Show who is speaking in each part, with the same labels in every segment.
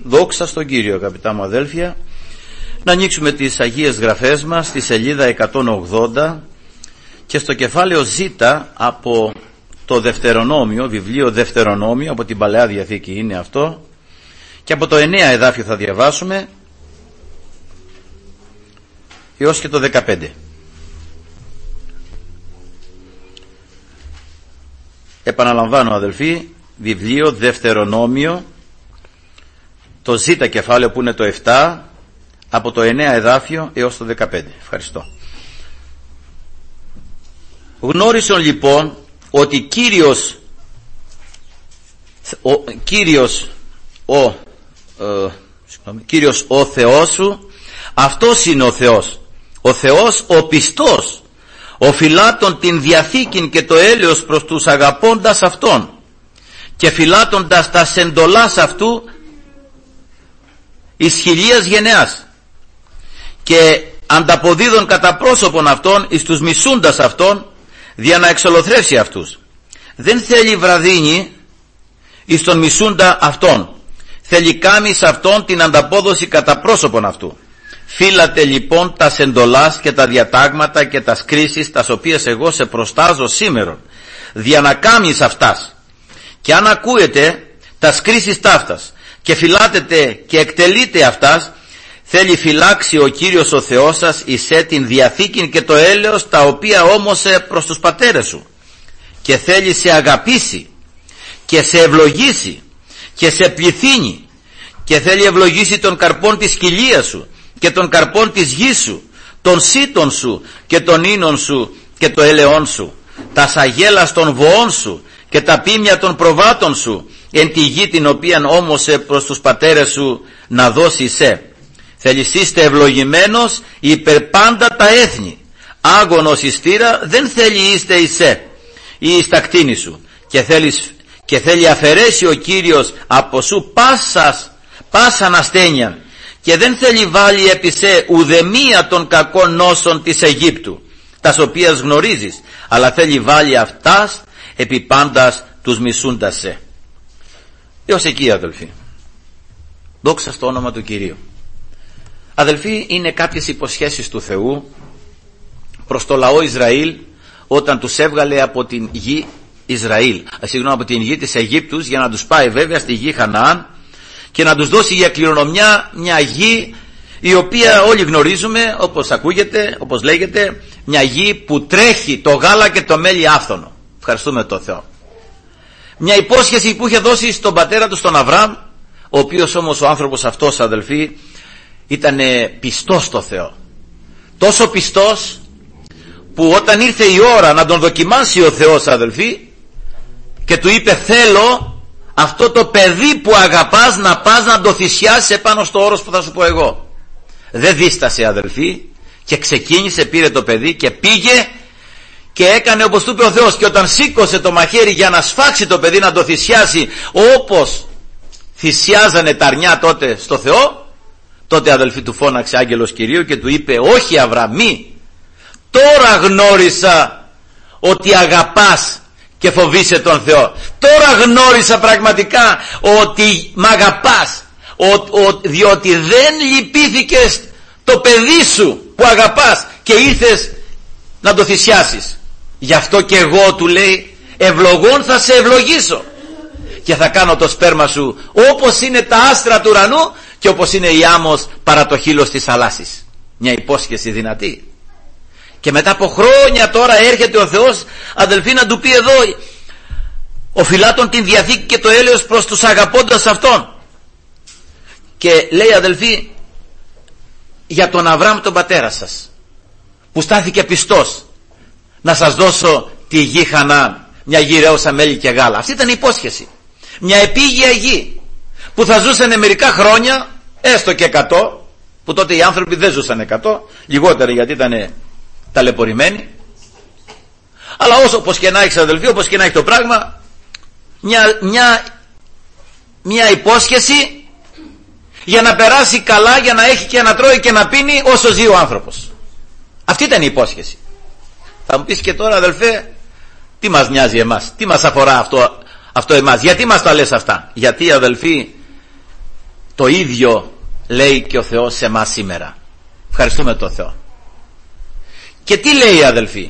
Speaker 1: Δόξα στον Κύριο, αγαπητά μου αδέλφια. Να ανοίξουμε τις Αγίες Γραφές μας στη σελίδα 180 και στο κεφάλαιο Ζ από το Δευτερονόμιο, βιβλίο Δευτερονόμιο, από την Παλαιά Διαθήκη είναι αυτό, και από το 9 εδάφιο θα διαβάσουμε έως και το 15. Επαναλαμβάνω αδελφοί, βιβλίο Δευτερονόμιο, το Ζ κεφάλαιο που είναι το 7, από το 9 εδάφιο έως το 15. Ευχαριστώ. Γνώρισον λοιπόν ότι Κύριος ο Θεός σου, αυτός είναι ο Θεός, ο Θεός ο πιστός, ο φυλάτων την διαθήκην και το έλεος προς τους αγαπώντας αυτόν και φυλάτοντας τα σεντολάς αυτού εις χιλίας γενεάς και ανταποδίδων κατά πρόσωπον αυτών εις τους μισούντας αυτών δια να εξολοθρεύσει αυτούς. Δεν θέλει βραδύνη εις τον μισούντα αυτόν, θέλει κάμει σε αυτόν την ανταπόδοση κατά πρόσωπον αυτού. Φύλατε λοιπόν τα σεντολάς και τα διατάγματα και τα κρίσεις τας οποίες εγώ σε προστάζω σήμερον, δια να κάμεις αυτάς. Και αν ακούετε τα κρίσεις ταύτας και φυλάτετε και εκτελείτε αυτάς, θέλει φυλάξει ο Κύριος ο Θεός σας εισέ την διαθήκην και το έλεος τα οποία όμωσε προς τους πατέρες σου, και θέλει σε αγαπήσει και σε ευλογήσει και σε πληθύνει, και θέλει ευλογήσει τον καρπόν της κοιλίας σου και τον καρπόν της γης σου, τον σύτων σου και τον ίνων σου και το έλεόν σου, τα σαγέλας των βοών σου και τα πίμια των προβάτων σου, εν τη γη την οποία όμωσε προς τους πατέρες σου να δώσει σε. Θέλεις είστε ευλογημένος υπερ πάντα τα έθνη, άγωνος ιστήρα δεν θέλει είστε εισέ ή εις τα κτίνη σου, και θέλει αφαιρέσει ο Κύριος από σου πάσαν ασθένεια, και δεν θέλει βάλει επί σε ουδεμία των κακών νόσων της Αιγύπτου, τας οποίας γνωρίζεις, αλλά θέλει βάλει αυτάς επί πάντας τους μισούντας σε. Έως εκεί αδελφοί. Δόξα στο όνομα του Κυρίου. Αδελφοί, είναι κάποιες υποσχέσεις του Θεού προς το λαό Ισραήλ όταν τους έβγαλε από την γη από την γη της Αιγύπτους, για να τους πάει βέβαια στη γη Χαναάν και να τους δώσει για κληρονομιά μια γη η οποία όλοι γνωρίζουμε, όπως ακούγεται, όπως λέγεται, μια γη που τρέχει το γάλα και το μέλι άφθονο. Ευχαριστούμε τον Θεό. Μια υπόσχεση που είχε δώσει στον πατέρα του, στον Αβραάμ, ο οποίος όμως ο άνθρωπος αυτός αδελφοί ήταν πιστός στο Θεό, τόσο πιστός που όταν ήρθε η ώρα να τον δοκιμάσει ο Θεός αδελφοί και του είπε θέλω αυτό το παιδί που αγαπάς να πας να το θυσιάσεις επάνω στο όρος που θα σου πω εγώ, δεν δίστασε αδελφοί και ξεκίνησε, πήρε το παιδί και πήγε και έκανε όπως του είπε ο Θεός. Και όταν σήκωσε το μαχαίρι για να σφάξει το παιδί, να το θυσιάσει όπως θυσιάζανε τα αρνιά τότε στο Θεό, τότε αδελφοί του φώναξε άγγελος Κυρίου και του είπε όχι Αβραάμ, τώρα γνώρισα ότι αγαπάς και φοβείσαι τον Θεό. Τώρα γνώρισα πραγματικά ότι μ' αγαπάς, διότι δεν λυπήθηκες το παιδί σου που αγαπάς και ήρθες να το θυσιάσεις. Γι' αυτό και εγώ, του λέει, ευλογών θα σε ευλογήσω και θα κάνω το σπέρμα σου όπως είναι τα άστρα του ουρανού και όπως είναι η άμμος παρά το χείλος της θαλάσσης. Μια υπόσχεση δυνατή. Και μετά από χρόνια τώρα έρχεται ο Θεός αδελφοί να του πει εδώ ο φυλάτων την διαθήκη και το έλεος προς τους αγαπώντας αυτόν. Και λέει αδελφοί για τον Αβραάμ τον πατέρα σας που στάθηκε πιστός, να σας δώσω τη γη Χαναάν, μια γη ρέωσα μέλι και γάλα. Αυτή ήταν η υπόσχεση. Μια επίγεια γη που θα ζούσαν μερικά χρόνια, έστω και 100, που τότε οι άνθρωποι δεν ζούσαν 100, λιγότερο γιατί ήταν ταλαιπωρημένοι. Αλλά όσο όπως και να έχεις αδελφοί, όπως και να έχει το πράγμα, μια υπόσχεση για να περάσει καλά, για να έχει και να τρώει και να πίνει όσο ζει ο άνθρωπος. Αυτή ήταν η υπόσχεση. Θα μου πεις και τώρα αδελφέ, τι μας νοιάζει εμάς, τι μας αφορά αυτό εμάς, γιατί μας τα λες αυτά? Γιατί αδελφοί Το ίδιο λέει και ο Θεός σε εμάς σήμερα. Ευχαριστούμε τον Θεό. Και τι λέει, αδελφοί?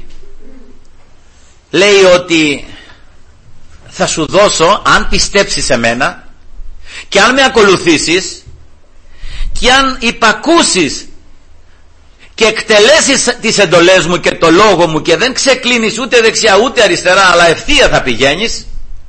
Speaker 1: Λέει ότι θα σου δώσω, αν πιστέψεις σε μένα και αν με ακολουθήσεις και αν υπακούσεις και εκτελέσεις τις εντολές μου και το λόγο μου και δεν ξεκλίνεις ούτε δεξιά ούτε αριστερά, αλλά ευθεία θα πηγαίνεις,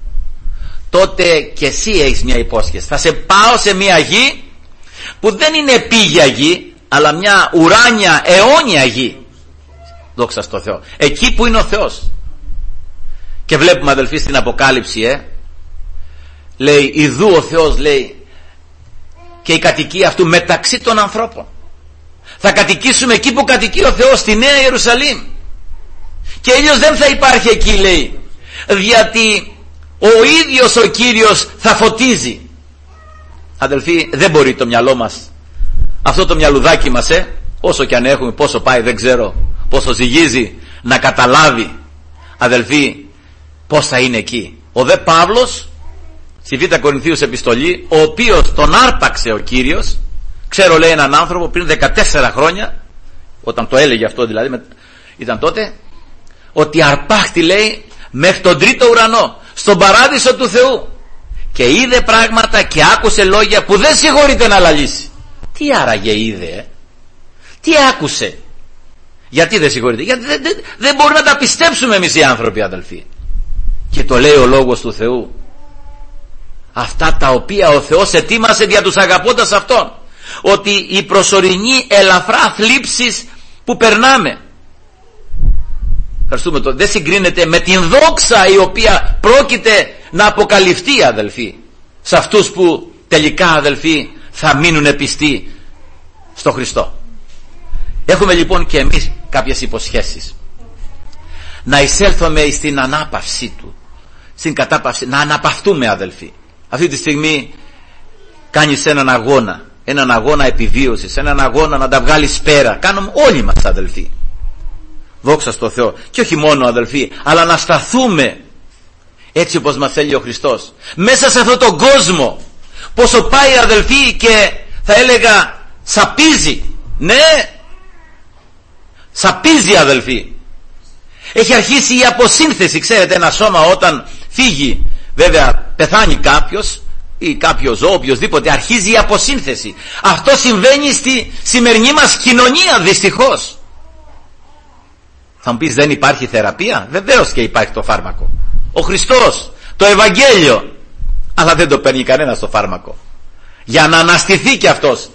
Speaker 1: τότε και εσύ έχεις μια υπόσχεση. Θα σε πάω σε μια γη που δεν είναι επίγεια γη, αλλά μια ουράνια αιώνια γη. Δόξα στο Θεό. Εκεί που είναι ο Θεός. Και βλέπουμε, αδελφοί, στην Αποκάλυψη, λέει, ιδού ο Θεός, λέει, και η κατοικία αυτού μεταξύ των ανθρώπων. Θα κατοικήσουμε εκεί που κατοικεί ο Θεός, στη Νέα Ιερουσαλήμ. Και ήλιος δεν θα υπάρχει εκεί, λέει, γιατί ο ίδιος ο Κύριος θα φωτίζει. Αδελφοί, δεν μπορεί το μυαλό μας, αυτό το μυαλουδάκι μας, όσο και αν έχουμε, πόσο πάει δεν ξέρω, πόσο ζυγίζει, να καταλάβει, αδελφοί, πώς θα είναι εκεί. Ο δε Παύλος στη Β' Κορινθίους επιστολή, ο οποίος τον άρπαξε ο Κύριος, ξέρω, λέει, έναν άνθρωπο πριν 14 χρόνια, όταν το έλεγε αυτό δηλαδή, ήταν τότε, ότι αρπάχτη, λέει, μέχρι τον τρίτο ουρανό, στον παράδεισο του Θεού, και είδε πράγματα και άκουσε λόγια που δεν συγχωρείται να λαλήσει. Τι άραγε είδε, τι άκουσε? Γιατί δεν συγχωρείται? Γιατί δεν μπορούμε να τα πιστέψουμε εμείς οι άνθρωποι, αδελφοί. Και το λέει ο λόγος του Θεού, αυτά τα οποία ο Θεός ετοίμασε για τους αγαπώντας Αυτόν, ότι η προσωρινή ελαφρά θλίψεις που περνάμε, ευχαριστούμε το, δεν συγκρίνεται με την δόξα η οποία πρόκειται να αποκαλυφθεί, αδελφοί, σε αυτούς που τελικά, αδελφοί, θα μείνουν πιστοί στο Χριστό. Έχουμε λοιπόν και εμείς κάποιες υποσχέσεις. Να εισέλθουμε στην ανάπαυσή Του, στην κατάπαυση, να αναπαυτούμε, αδελφοί. Αυτή τη στιγμή κάνεις έναν αγώνα επιβίωσης, έναν αγώνα να τα βγάλεις πέρα. Κάνουμε όλοι μας, αδελφοί. Δόξα στο Θεό. Και όχι μόνο, αδελφοί, αλλά να σταθούμε έτσι όπως μας θέλει ο Χριστός, μέσα σε αυτόν τον κόσμο. Πόσο πάει, αδελφοί, και θα έλεγα σαπίζει. Ναι, σαπίζει, αδελφοί. Έχει αρχίσει η αποσύνθεση. Ξέρετε, ένα σώμα όταν φύγει, βέβαια πεθάνει κάποιος ή κάποιο ζώο, οποιοδήποτε, αρχίζει η αποσύνθεση. Αυτό συμβαίνει στη σημερινή μας κοινωνία, δυστυχώς. Θα μου πεις, δεν υπάρχει θεραπεία? Βεβαίως και υπάρχει το φάρμακο, ο Χριστός, το Ευαγγέλιο, αλλά δεν το παίρνει κανένας το φάρμακο για να αναστηθεί και αυτός.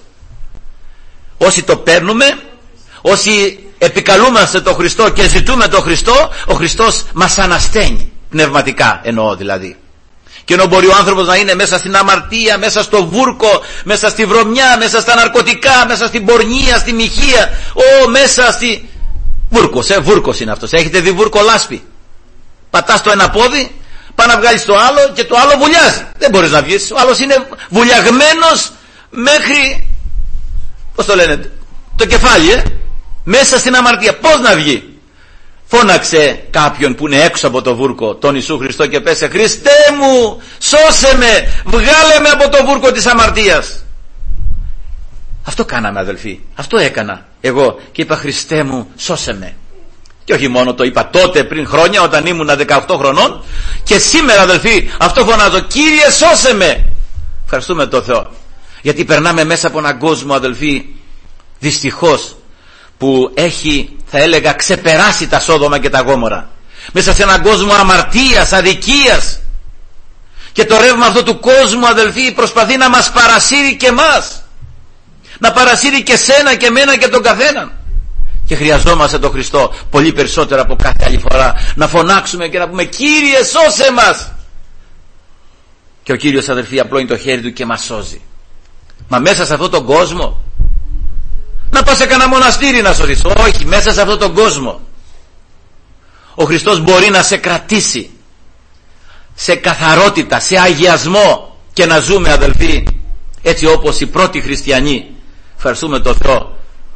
Speaker 1: Όσοι το παίρνουμε, όσοι επικαλούμαστε τον Χριστό και ζητούμε τον Χριστό, ο Χριστός μας ανασταίνει πνευματικά, εννοώ δηλαδή. Και ενώ μπορεί ο άνθρωπος να είναι μέσα στην αμαρτία, μέσα στο βούρκο, μέσα στη βρωμιά, μέσα στα ναρκωτικά, μέσα στην πορνεία, στη μοιχεία, μέσα στη... βούρκος είναι αυτός. Έχετε δει βούρκο λάσπη? Πατάς το ένα πόδι, πάει να βγάλεις το άλλο και το άλλο βουλιάζει. Δεν μπορείς να βγεις. Ο άλλος είναι βουλιαγμένος μέχρι, πώς το λένε, το κεφάλι, μέσα στην αμαρτία. Πώς να βγει? Φώναξε κάποιον που είναι έξω από το βούρκο, τον Ιησού Χριστό, και πέσε: Χριστέ μου, σώσε με, βγάλε με από το βούρκο της αμαρτίας. Αυτό κάναμε, αδελφοί, αυτό έκανα εγώ, και είπα: Χριστέ μου, σώσε με. Και όχι μόνο το είπα τότε πριν χρόνια, όταν ήμουν 18 χρονών, και σήμερα, αδελφοί, αυτό φωνάζω: Κύριε, σώσε με. Ευχαριστούμε τον Θεό, γιατί περνάμε μέσα από έναν κόσμο, αδελφοί, δυστυχώς, που έχει, θα έλεγα, ξεπεράσει τα Σόδομα και τα Γόμορα, μέσα σε έναν κόσμο αμαρτίας, αδικίας, και το ρεύμα αυτό του κόσμου, αδελφοί, προσπαθεί να μας παρασύρει και εμάς, να παρασύρει και σένα και μένα και τον καθέναν. Και χρειαζόμαστε τον Χριστό πολύ περισσότερο από κάθε άλλη φορά, να φωνάξουμε και να πούμε: Κύριε, σώσε μας. Και ο Κύριος, αδελφοί, απλώνει το χέρι Του και μας σώζει. Μα μέσα σε αυτόν τον κόσμο να πας σε κανένα μοναστήρι να σωθείς? Όχι, μέσα σε αυτόν τον κόσμο ο Χριστός μπορεί να σε κρατήσει σε καθαρότητα, σε αγιασμό, και να ζούμε, αδελφοί, έτσι όπως οι πρώτοι χριστιανοί. Ευχαριστούμε τον Θεό,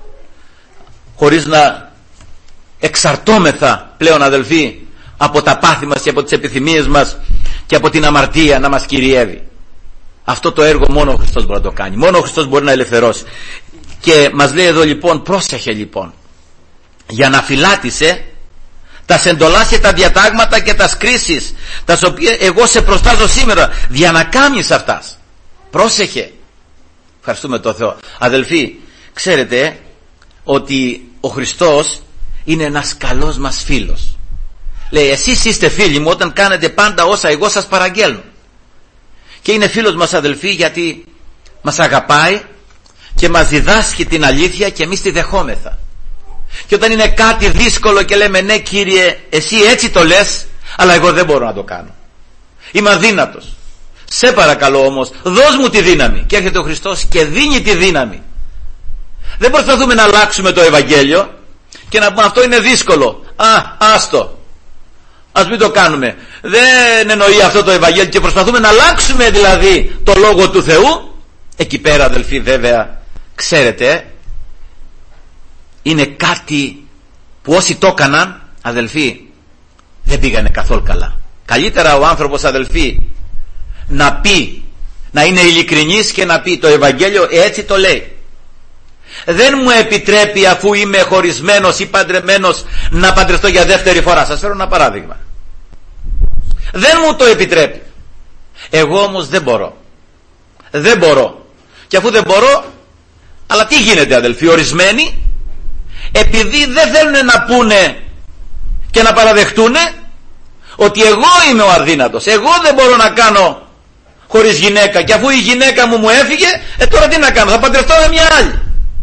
Speaker 1: χωρίς να εξαρτώμεθα πλέον, αδελφοί, από τα πάθη μας και από τις επιθυμίες μας και από την αμαρτία να μας κυριεύει. Αυτό το έργο μόνο ο Χριστός μπορεί να το κάνει, μόνο ο Χριστός μπορεί να ελευθερώσει. Και μας λέει εδώ λοιπόν, πρόσεχε λοιπόν, για να φυλάτησε τα εντολάς και τα διατάγματα και τα κρίσεις, τα οποία εγώ σε προστάζω σήμερα, για να κάνεις αυτάς. Πρόσεχε. Ευχαριστούμε τον Θεό. Αδελφοί, ξέρετε ότι ο Χριστός είναι ένας καλός μας φίλος. Λέει, εσείς είστε φίλοι μου όταν κάνετε πάντα όσα εγώ σας παραγγέλνω. Και είναι φίλος μας, αδελφοί, γιατί μας αγαπάει και μας διδάσκει την αλήθεια και εμείς τη δεχόμεθα. Και όταν είναι κάτι δύσκολο και λέμε, ναι Κύριε, εσύ έτσι το λες, αλλά εγώ δεν μπορώ να το κάνω, είμαι αδύνατος, σε παρακαλώ όμως δώσ' μου τη δύναμη. Και έρχεται ο Χριστός και δίνει τη δύναμη. Δεν προσπαθούμε να αλλάξουμε το Ευαγγέλιο και να πούμε αυτό είναι δύσκολο, άστο, ας μην το κάνουμε. Δεν εννοεί αυτό το Ευαγγέλιο και προσπαθούμε να αλλάξουμε δηλαδή το Λόγο του Θεού. Εκεί πέρα, αδελφοί, βέβαια, ξέρετε, είναι κάτι που όσοι το έκαναν, αδελφοί, δεν πήγανε καθόλου καλά. Καλύτερα ο άνθρωπος, αδελφοί, να πει, να είναι ειλικρινής και να πει το Ευαγγέλιο έτσι το λέει. Δεν μου επιτρέπει, αφού είμαι χωρισμένος ή παντρεμένος, να παντρευτώ για δεύτερη φορά. Σας φέρω ένα παράδειγμα. Δεν μου το επιτρέπει. Εγώ όμως δεν μπορώ. Δεν μπορώ. Και αφού δεν μπορώ, αλλά τι γίνεται, αδελφοί, ορισμένοι, επειδή δεν θέλουν να πούνε και να παραδεχτούν ότι εγώ είμαι ο αδύνατος, εγώ δεν μπορώ να κάνω χωρίς γυναίκα, και αφού η γυναίκα μου έφυγε, τώρα τι να κάνω, θα παντρευτώ με μια άλλη.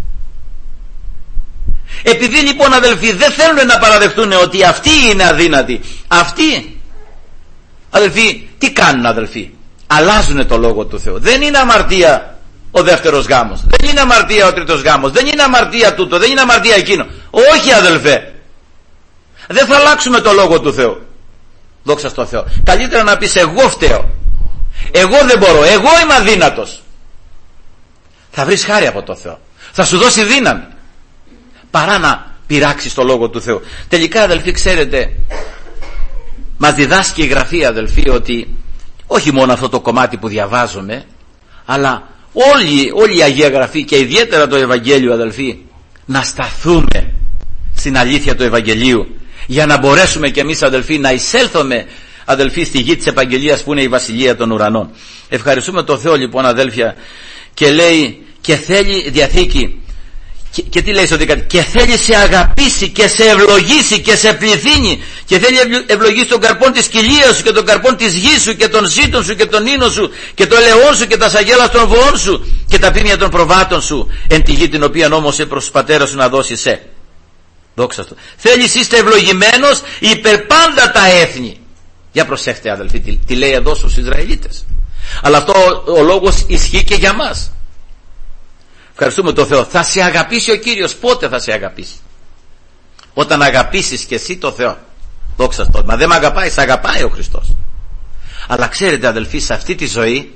Speaker 1: Επειδή λοιπόν, αδελφοί, δεν θέλουν να παραδεχτούν ότι αυτοί είναι αδύνατοι, αυτοί, αδελφοί, τι κάνουν, αδελφοί? Αλλάζουν το Λόγο του Θεού. Δεν είναι αμαρτία ο δεύτερος γάμος, δεν είναι αμαρτία ο τρίτος γάμος, δεν είναι αμαρτία τούτο, δεν είναι αμαρτία εκείνο. Όχι, αδελφέ, δεν θα αλλάξουμε το Λόγο του Θεού. Δόξα στο Θεό. Καλύτερα να πεις εγώ φταίω, εγώ δεν μπορώ, εγώ είμαι αδύνατος. Θα βρεις χάρη από το Θεό, θα σου δώσει δύναμη, παρά να πειράξεις το Λόγο του Θεού. Τελικά, αδελφοί, ξέρετε, μας διδάσκει η Γραφή, αδελφοί, ότι όχι μόνο αυτό το κομμάτι που διαβάζουμε, αλλά όλη η Αγία Γραφή και ιδιαίτερα το Ευαγγέλιο, αδελφοί, να σταθούμε στην αλήθεια του Ευαγγελίου, για να μπορέσουμε κι εμείς, αδελφοί, να εισέλθουμε, αδελφοί, στη γη της επαγγελίας που είναι η Βασιλεία των Ουρανών. Ευχαριστούμε τον Θεό λοιπόν, αδέλφια, και λέει, και θέλει Διαθήκη, και τι λέει στο 14, και θέλει σε αγαπήσει και σε ευλογήσει και σε πληθύνει, και θέλει ευλογήσει τον καρπόν της κοιλίας σου και τον καρπόν της γης σου και των ζήτων σου και των ίνων σου και το ελαιόν σου και τα σαγέλα των βοών σου και τα πίνια των προβάτων σου, εν τη γη την οποία νόμωσε προς τους πατέρας σου να δώσει σε. Δόξα του. Θέλεις, είστε ευλογημένος υπερ πάντα τα έθνη. Για προσέχτε, αδελφοί, τι λέει εδώ στους Ισραηλίτες. Αλλά αυτό ο λόγος ισχύει και για μας. Ευχαριστούμε τον Θεό. Θα σε αγαπήσει ο Κύριος. Πότε θα σε αγαπήσει? Όταν αγαπήσεις και εσύ το Θεό. Δόξα τω. Μα δεν με αγαπάει, σε αγαπάει ο Χριστός. Αλλά ξέρετε, αδελφοί, σε αυτή τη ζωή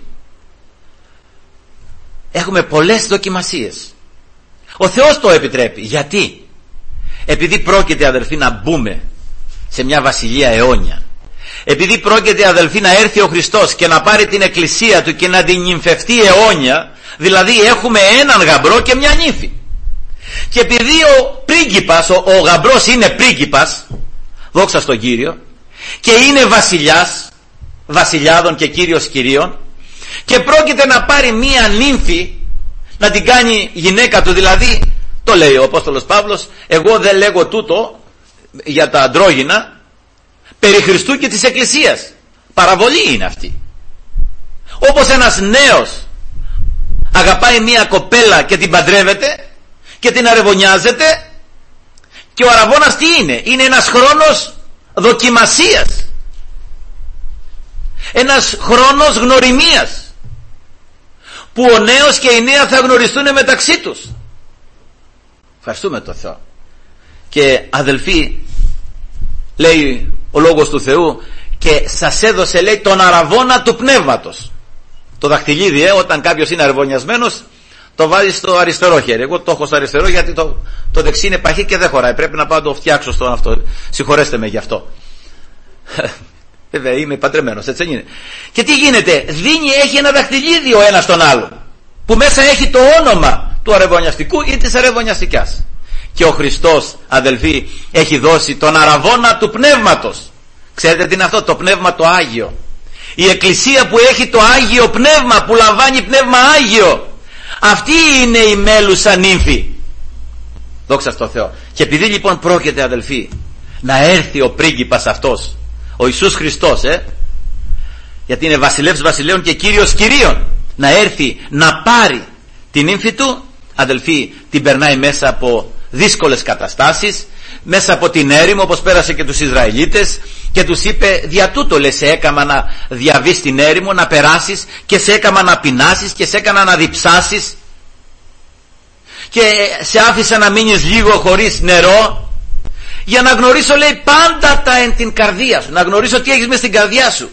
Speaker 1: έχουμε πολλές δοκιμασίες. Ο Θεός το επιτρέπει. Γιατί? Επειδή πρόκειται, αδελφοί, να μπούμε σε μια βασιλεία αιώνια. Επειδή πρόκειται, αδελφοί, να έρθει ο Χριστός και να πάρει την εκκλησία του και να την νυμφευτεί αιώνια. Δηλαδή έχουμε έναν γαμπρό και μια νύφη. Και επειδή ο πρίγκιπας, ο γαμπρός είναι πρίγκιπας, δόξα στον Κύριο, και είναι βασιλιάς βασιλιάδων και κύριος κυρίων, και πρόκειται να πάρει μια νύμφη να την κάνει γυναίκα του, δηλαδή το λέει ο Απόστολος Παύλος, εγώ δεν λέγω τούτο για τα αντρόγυνα περί Χριστού και της Εκκλησίας. Παραβολή είναι αυτή. Όπως ένας νέος αγαπάει μια κοπέλα και την παντρεύεται και την αρεβωνιάζεται, και ο αραβώνας τι είναι? Είναι ένας χρόνος δοκιμασίας, ένας χρόνος γνωριμίας, που ο νέος και η νέα θα γνωριστούν μεταξύ τους. Ευχαριστούμε τον Θεό. Και αδελφοί, λέει ο λόγος του Θεού, και σας έδωσε, λέει, τον αραβώνα του πνεύματος. Το δαχτυλίδι, όταν κάποιος είναι αραβωνιασμένος, το βάζει στο αριστερό χέρι. Εγώ το έχω στο αριστερό γιατί το δεξί είναι παχύ και δεν χωράει. Πρέπει να πάω να το φτιάξω στο αυτό. Συγχωρέστε με γι' αυτό. Βέβαια είμαι παντρεμένος, έτσι είναι. Και τι γίνεται, έχει ένα δαχτυλίδι ο ένας τον άλλο, που μέσα έχει το όνομα του αρεβωνιαστικού ή της αρεβωνιαστικιάς. Και ο Χριστός, αδελφοί, έχει δώσει τον αραβώνα του πνεύματος. Ξέρετε τι είναι αυτό? Το πνεύμα το Άγιο. Η εκκλησία που έχει το Άγιο Πνεύμα, που λαμβάνει πνεύμα Άγιο, αυτή είναι η μέλουσα νύμφη. Δόξα στο Θεό. Και επειδή λοιπόν πρόκειται, αδελφοί, να έρθει ο πρίγκιπας αυτός, ο Ιησούς Χριστός, γιατί είναι βασιλεύς βασιλέων και κύριος κυρίων, να έρθει να πάρει την νύμφη του, αδελφοί, την περνάει μέσα από δύσκολες καταστάσεις, μέσα από την έρημο, όπως πέρασε και τους Ισραηλίτες, και τους είπε, δια τούτο λες σε έκαμα να διαβείς την έρημο, να περάσεις, και σε έκαμα να πεινάσεις, και σε έκανα να διψάσεις, και σε άφησα να μείνεις λίγο χωρίς νερό, για να γνωρίσω, λέει, πάντα τα εν την καρδία σου, να γνωρίσω τι έχεις μες στην καρδιά σου.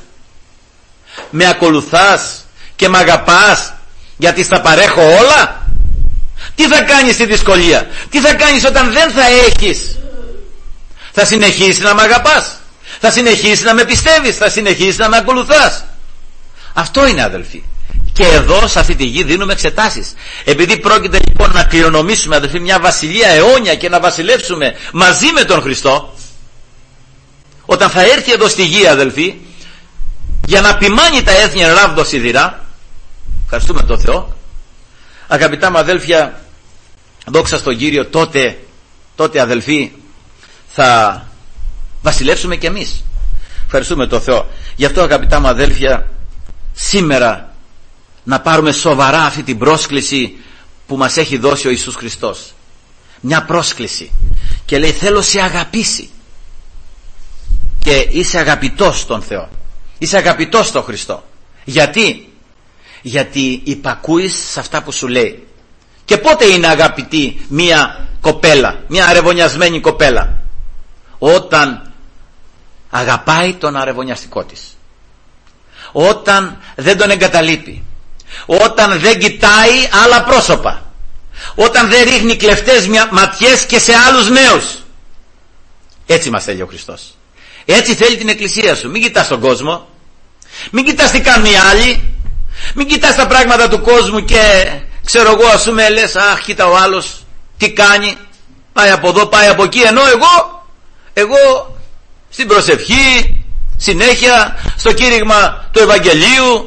Speaker 1: Με ακολουθάς και με αγαπάς γιατί στα παρέχω όλα? Τι θα κάνεις στη δυσκολία? Τι θα κάνεις όταν δεν θα έχεις? Θα συνεχίσεις να με αγαπάς? Θα συνεχίσεις να με πιστεύεις? Θα συνεχίσεις να με ακολουθάς? Αυτό είναι, αδελφοί. Και εδώ σε αυτή τη γη δίνουμε εξετάσεις. Επειδή πρόκειται λοιπόν να κληρονομήσουμε, αδελφοί, μια βασιλεία αιώνια και να βασιλεύσουμε μαζί με τον Χριστό, όταν θα έρθει εδώ στη γη, αδελφοί, για να ποιμάνει τα έθνη ράβδο σιδηρά, ευχαριστούμε τον Θεό, αγαπητά μου αδέλφια, δόξα στον Κύριο, τότε αδελφοί θα βασιλεύσουμε κι εμείς. Ευχαριστούμε τον Θεό. Γι' αυτό, αγαπητά μου αδέλφια, σήμερα να πάρουμε σοβαρά αυτή την πρόσκληση που μας έχει δώσει ο Ιησούς Χριστός. Μια πρόσκληση, και λέει, θέλω σε αγαπήσει, και είσαι αγαπητός στον Θεό, είσαι αγαπητός στον Χριστό. Γιατί υπακούεις σε αυτά που σου λέει. Και πότε είναι αγαπητή μια κοπέλα, μια αρεβωνιασμένη κοπέλα? Όταν αγαπάει τον αρεβωνιαστικό της, όταν δεν τον εγκαταλείπει, όταν δεν κοιτάει άλλα πρόσωπα, όταν δεν ρίχνει κλεφτές ματιές και σε άλλους νέους. Έτσι μας θέλει ο Χριστός. Έτσι θέλει την εκκλησία σου. Μην κοιτάς τον κόσμο, μην κοιτάς τι κάνουν οι άλλοι, μην κοιτάς τα πράγματα του κόσμου και ξέρω εγώ, ας πούμε, λες, αχ, κοίτα ο άλλος τι κάνει, πάει από εδώ, πάει από εκεί, ενώ εγώ στην προσευχή, συνέχεια στο κήρυγμα του Ευαγγελίου.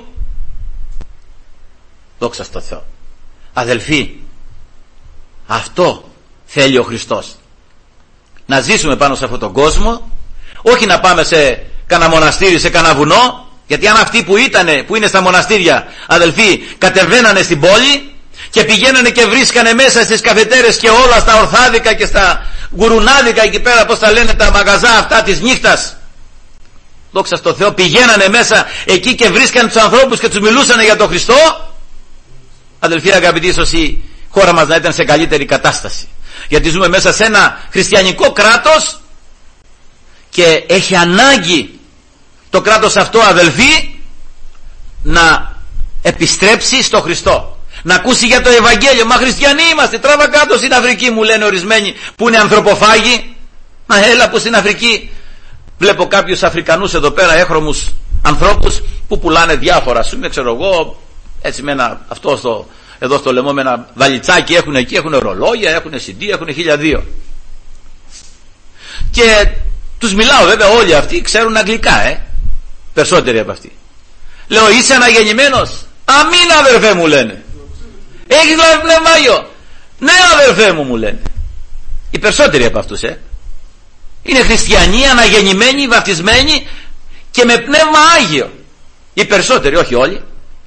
Speaker 1: Δόξα στο Θεό. Αδελφοί, αυτό θέλει ο Χριστός. Να ζήσουμε πάνω σε αυτόν τον κόσμο, όχι να πάμε σε κανένα μοναστήρι, σε κανένα βουνό, γιατί αν αυτοί που είναι στα μοναστήρια, αδελφοί, κατεβαίνανε στην πόλη και πηγαίνανε και βρίσκανε μέσα στις καφετέρες και όλα στα ορθάδικα και στα γουρουνάδικα εκεί πέρα, πώς τα λένε, τα μαγαζά αυτά της νύχτας, δόξα στο Θεό, πηγαίνανε μέσα εκεί και βρίσκανε τους ανθρώπους και τους μιλούσανε για τον Χριστό. Αδελφοί αγαπητοί, ίσως η χώρα μας να ήταν σε καλύτερη κατάσταση, γιατί ζούμε μέσα σε ένα χριστιανικό κράτος και έχει ανάγκη το κράτος αυτό, αδελφοί, να επιστρέψει στο Χριστό, να ακούσει για το Ευαγγέλιο. Μα χριστιανοί είμαστε, τράβα κάτω στην Αφρική, μου λένε ορισμένοι που είναι ανθρωποφάγοι. Μα έλα που στην Αφρική βλέπω κάποιους Αφρικανούς εδώ πέρα, έχρωμους ανθρώπους που πουλάνε διάφορα, ας πούμε, ξέρω εγώ, έτσι με ένα, αυτό εδώ στο λαιμό με ένα βαλιτσάκι έχουν εκεί, έχουν ρολόγια, έχουν CD, έχουν 1002. Και τους μιλάω, βέβαια όλοι αυτοί ξέρουν αγγλικά, περισσότεροι από αυτοί. Λέω, είσαι αναγεννημένος? Αμήν αδερφέ, μου λένε. Έχεις λάβει πνεύμα Άγιο? Ναι αδερφέ μου λένε. Οι περισσότεροι από αυτούς είναι χριστιανοί, αναγεννημένοι, βαπτισμένοι και με πνεύμα Άγιο. Οι περισσότεροι, όχι όλοι.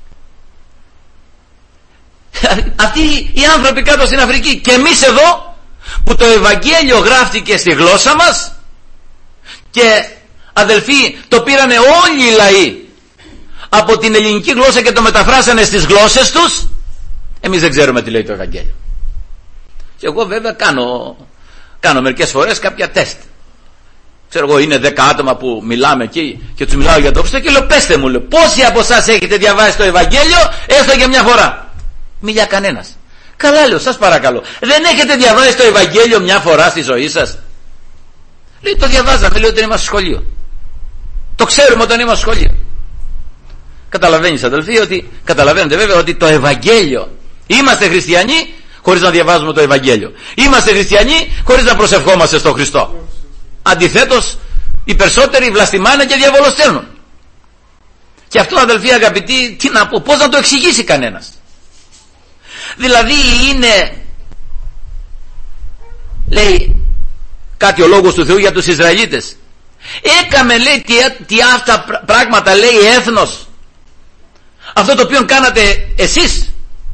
Speaker 1: Αυτοί οι άνθρωποι κάτω στην Αφρική, και εμείς εδώ που το Ευαγγέλιο γράφτηκε στη γλώσσα μας και αδελφοί το πήρανε όλοι οι λαοί από την ελληνική γλώσσα και το μεταφράσανε στις γλώσσες τους, εμείς δεν ξέρουμε τι λέει το Ευαγγέλιο. Και εγώ βέβαια κάνω μερικές φορές κάποια τεστ. Ξέρω εγώ, είναι 10 άτομα που μιλάμε εκεί και τους μιλάω για το Χριστό και λέω, πέστε μου, λέω, πόσοι από εσάς έχετε διαβάσει το Ευαγγέλιο έστω και μια φορά? Μη για κανένας. Καλά, λέω, σας παρακαλώ, δεν έχετε διαβάσει το Ευαγγέλιο μια φορά στη ζωή σας? Λέει, το διαβάζαμε, λέει, όταν είμαστε στο σχολείο. Το ξέρουμε όταν είμαστε στο σχολείο. Καταλαβαίνεις, αδελφοί, ότι καταλαβαίνετε βέβαια ότι το Ευαγγέλιο, είμαστε χριστιανοί χωρίς να διαβάζουμε το Ευαγγέλιο. Είμαστε χριστιανοί χωρίς να προσευχόμαστε στον Χριστό. Αντιθέτως, οι περισσότεροι βλαστημάνε και διαβολοστέλνουν. Και αυτό, αδελφοί αγαπητοί, τι να πω, πώς να το εξηγήσει κανένας? Δηλαδή είναι, λέει κάτι ο λόγος του Θεού για τους Ισραηλίτες. Έκαμε, λέει, τι αυτά πράγματα, λέει, έθνος, αυτό το οποίο κάνατε εσείς.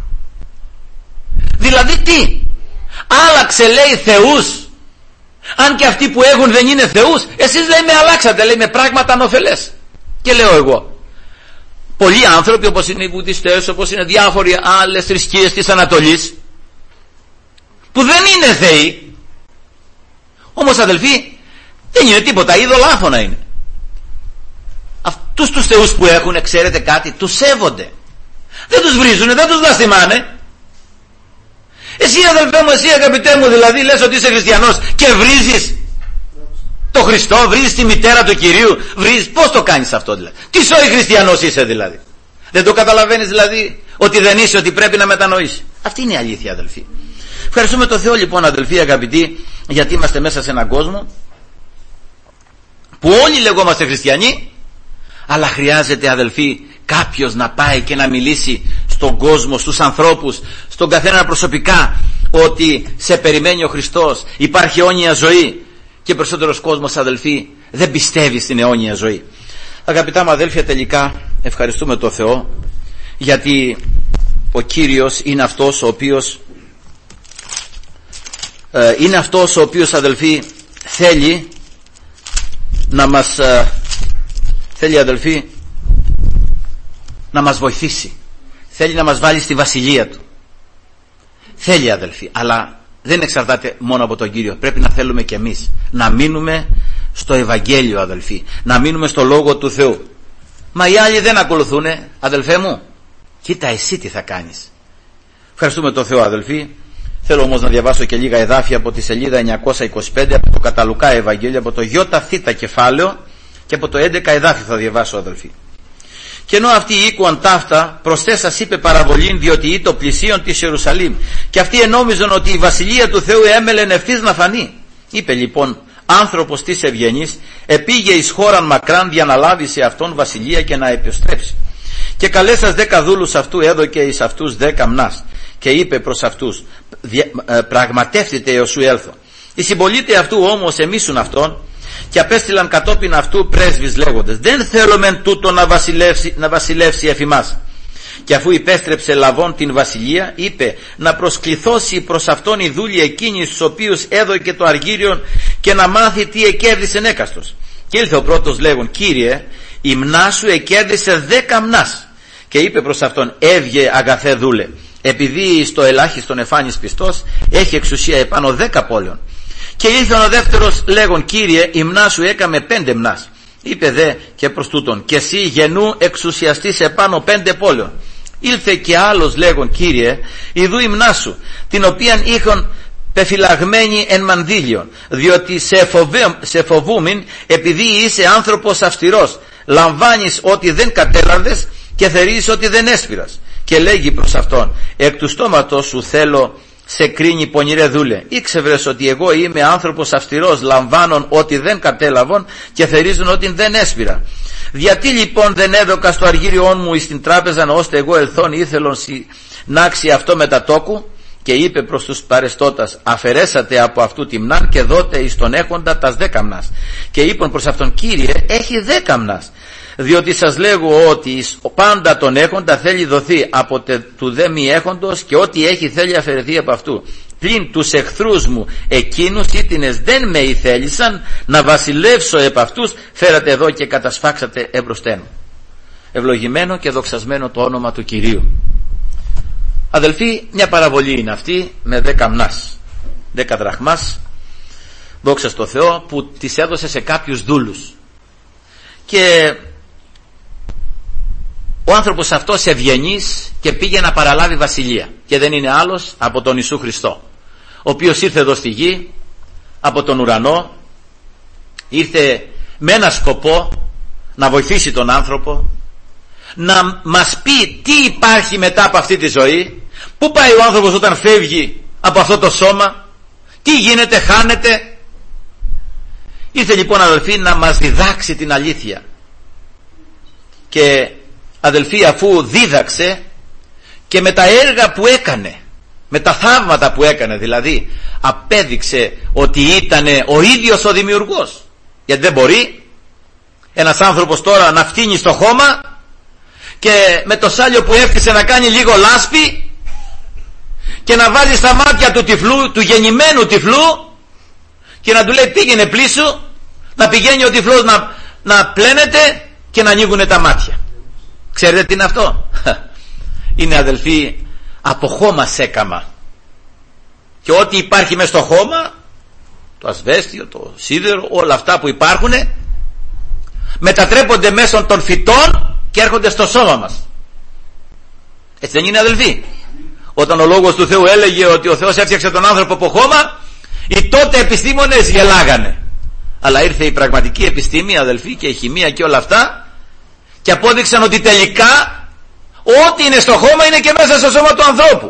Speaker 1: Δηλαδή τι? Άλλαξε, λέει, θεούς, αν και αυτοί που έχουν δεν είναι θεούς. Εσείς, λέει, με αλλάξατε, λέει, με πράγματα ανωφελές. Και λέω εγώ, πολλοί άνθρωποι, όπως είναι οι βουδιστές, όπως είναι διάφοροι άλλες θρησκείες της Ανατολής, που δεν είναι θεοί, όμως, αδελφοί, δεν είναι τίποτα, είδωλα άφωνα είναι. Αυτούς τους θεούς που έχουν, ξέρετε κάτι, τους σέβονται. Δεν τους βρίζουνε, δεν τους βλαστημάνε. Εσύ, αδελφέ μου, εσύ, αγαπητέ μου, δηλαδή λες ότι είσαι χριστιανός και βρίζεις το Χριστό, βρίζεις τη μητέρα του Κυρίου, βρίζεις, πώς το κάνεις αυτό δηλαδή? Τι σόι χριστιανός είσαι δηλαδή? Δεν το καταλαβαίνεις δηλαδή ότι δεν είσαι, ότι πρέπει να μετανοήσεις? Αυτή είναι η αλήθεια, αδελφοί. Ευχαριστούμε τον Θεό λοιπόν, αδελφοί αγαπητοί, γιατί είμαστε μέσα σε έναν κόσμο που όλοι λεγόμαστε χριστιανοί, αλλά χρειάζεται, αδελφοί, κάποιος να πάει και να μιλήσει στον κόσμο, στους ανθρώπους, στον καθένα προσωπικά, ότι σε περιμένει ο Χριστός, υπάρχει αιώνια ζωή. Και περισσότερος κόσμος, αδελφοί, δεν πιστεύει στην αιώνια ζωή. Αγαπητά μου αδέλφια, τελικά ευχαριστούμε τον Θεό, γιατί ο Κύριος είναι αυτός ο οποίος αδελφοί θέλει να μας αδελφοί να μας βοηθήσει, θέλει να μας βάλει στη βασιλεία του. Θέλει, αδελφοί, αλλά δεν εξαρτάται μόνο από τον Κύριο. Πρέπει να θέλουμε κι εμείς να μείνουμε στο Ευαγγέλιο, αδελφοί, να μείνουμε στο Λόγο του Θεού. Μα οι άλλοι δεν ακολουθούνε, αδελφέ μου. Κοίτα εσύ τι θα κάνεις. Ευχαριστούμε τον Θεό, αδελφοί. Θέλω όμως να διαβάσω και λίγα εδάφια από τη σελίδα 925 από το Καταλουκά Ευαγγέλιο, από το ΙΘ κεφάλαιο, και από το 11 εδάφιο θα διαβάσω, αδελφοί. Και ενώ αυτοί οίκουαν ταύτα, προς τε σας είπε παραβολήν, διότι ή το πλησίον της Ιερουσαλήμ, και αυτοί ενόμιζαν ότι η βασιλεία του Θεού έμελεν ευθύς να φανεί. Είπε λοιπόν άνθρωπος της ευγενής, επήγε εις χώραν μακράν για να λάβει σε αυτόν βασιλεία και να επιστρέψει. Και καλέσας 10 δούλους αυτού έδωκε εις αυτούς 10 μνάς, και είπε προς αυτούς, πραγματεύτητε έως σου έλθω. Οι συμπολίτε αυτού όμως εμίσουν αυτόν, και απέστειλαν κατόπιν αυτού πρέσβεις λέγοντες, δεν θέλομεν τούτο να βασιλεύσει εφ' ημάς. Και αφού υπέστρεψε λαβών την βασιλεία, είπε να προσκληθώσει προς αυτόν οι δούλοι εκείνοι στους οποίους έδωκε το αργύριον, και να μάθει τι εκέρδισεν έκαστος. Και ήλθε ο πρώτος λέγον, Κύριε, η μνά σου εκέρδισε 10 μνάς. Και είπε προς αυτόν, έβγε αγαθέ δούλε, επειδή στο ελάχιστον εφάνης πιστός, έχει εξουσία επάνω 10 πόλεων. Και ήλθε ο δεύτερος λέγον, Κύριε, η μνά σου έκαμε 5 μνάς. Είπε δε και προς τούτον, και εσύ γεννού εξουσιαστής επάνω 5 πόλεων. Ήλθε και άλλος λέγον, Κύριε, ιδού η μνά σου, την οποίαν είχαν πεφυλαγμένη εν μανδύλιον, διότι σε φοβούμην, επειδή είσαι άνθρωπος αυστηρός, λαμβάνεις ότι δεν κατέλαβες και θερίζεις ότι δεν έσπηρας. Και λέγει προς αυτόν, εκ του στόματος σου θέλω σε κρίνει πονηρέ δούλε. Ήξευρες ότι εγώ είμαι άνθρωπος αυστηρός, λαμβάνων ότι δεν κατέλαβον και θερίζουν ότι δεν έσπηρα. Γιατί λοιπόν δεν έδωκα στο αργύριόν μου εις την τράπεζα, ώστε εγώ ελθόν ήθελον συνάξει αυτό με τα τόκου? Και είπε προς τους παρεστώτας, αφαιρέσατε από αυτού τη μνάν και δώτε εις τον έχοντα τας 10 μνάς. Και είπαν προς αυτόν, Κύριε, έχει 10 μνάς. Διότι σας λέγω ότι πάντα τον έχοντα θέλει δοθεί από του δε μη έχοντος, και ό,τι έχει θέλει αφαιρεθεί από αυτού. Πλην τους εχθρούς μου εκείνους ήτινες δεν με ηθέλησαν να βασιλεύσω επ' αυτούς, φέρατε εδώ και κατασφάξατε εμπροστέν μου. Ευλογημένο και δοξασμένο το όνομα του Κυρίου. Αδελφοί, μια παραβολή είναι αυτή με 10 μνάς, 10 δραχμάς, δόξα στο Θεό, που τις έδωσε σε κάποιους δούλους. Και ο άνθρωπος αυτός ευγενής και πήγε να παραλάβει βασιλεία, και δεν είναι άλλος από τον Ιησού Χριστό, ο οποίος ήρθε εδώ στη γη από τον ουρανό, ήρθε με ένα σκοπό να βοηθήσει τον άνθρωπο, να μας πει τι υπάρχει μετά από αυτή τη ζωή, πού πάει ο άνθρωπος όταν φεύγει από αυτό το σώμα, τι γίνεται, χάνεται. Ήρθε λοιπόν, αδελφοί, να μας διδάξει την αλήθεια. Και αδελφοί, αφού δίδαξε και με τα έργα που έκανε, με τα θαύματα που έκανε, δηλαδή απέδειξε ότι ήταν ο ίδιος ο δημιουργός. Γιατί δεν μπορεί ένας άνθρωπος τώρα να φτύνει στο χώμα και με το σάλιο που έφτιασε να κάνει λίγο λάσπη και να βάζει στα μάτια του τυφλού, του γεννημένου τυφλού, και να του λέει πήγαινε πλήσου, να πηγαίνει ο τυφλός να πλένεται και να ανοίγουν τα μάτια. Ξέρετε τι είναι αυτό? Είναι, αδελφοί, από χώμα σέκαμα. Και ό,τι υπάρχει μέσα στο χώμα, το ασβέστιο, το σίδερο, όλα αυτά που υπάρχουν, μετατρέπονται μέσω των φυτών και έρχονται στο σώμα μας. Έτσι δεν είναι, αδελφοί? Όταν ο Λόγος του Θεού έλεγε ότι ο Θεός έφτιαξε τον άνθρωπο από χώμα, οι τότε επιστήμονες γελάγανε. Αλλά ήρθε η πραγματική επιστήμη, αδελφοί, και η χημεία και όλα αυτά, και απόδειξαν ότι τελικά ό,τι είναι στο χώμα είναι και μέσα στο σώμα του ανθρώπου.